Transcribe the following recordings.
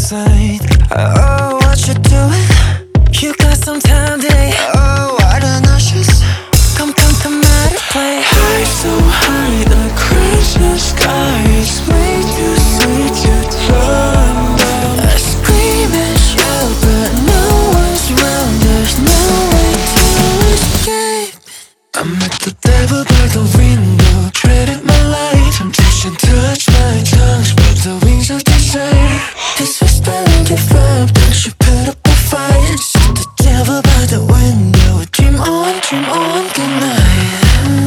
inside. Oh, what you doing? You got some time today. Oh, what an nauseous. Come out and play. High, so high, the crazy sky is way too sweet to turn down. I scream and shout, but no one's around. There's no way to escape. I met the devil by the window, traded my life. Temptation touched my tongue, spread the wings of desire. His whisper and give up, don't you put up a fight. See the devil by the window, dream on, good night.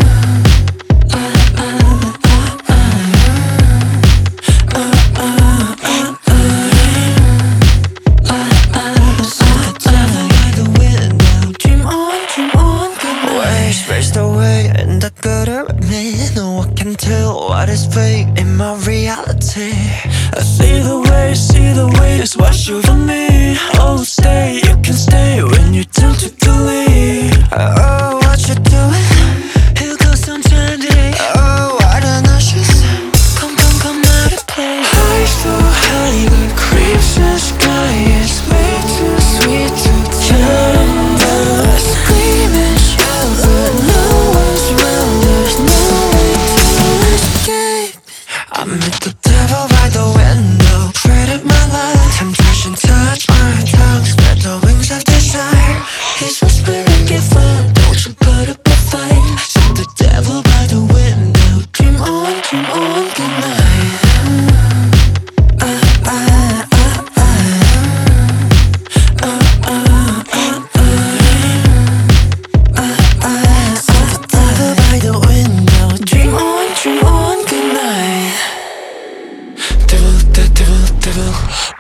Spaced away in the gutter with me. No one can tell what is fake in my reality. I see the way is wash over me. Oh, stay, you can stay when you turn to the lead. Oh, what you doing? Here goes some today. Oh, what an nauseous. Come out and play. High, so high, the crimson sky is way too sweet to turn down. I scream and shout, but no one's around. There's no way to escape. I met the devil by the window, traded my life. Temptation touched my tongue, spread the wings of desire. His whispering give up, don't you put up a fight. See the devil by the window, dream on, good night. See the devil by the window, dream on, good night. Devil, devil.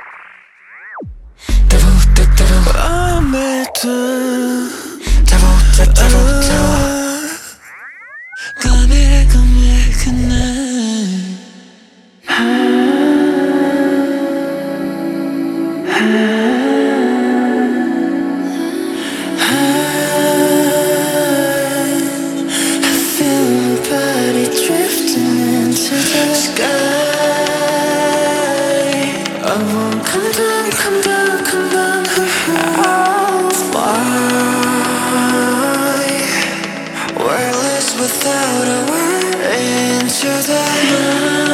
I met the devil. Come here, good night. I feel my body drifting into the sky. I won't come down. I'll fly, wordless without a word, into the night.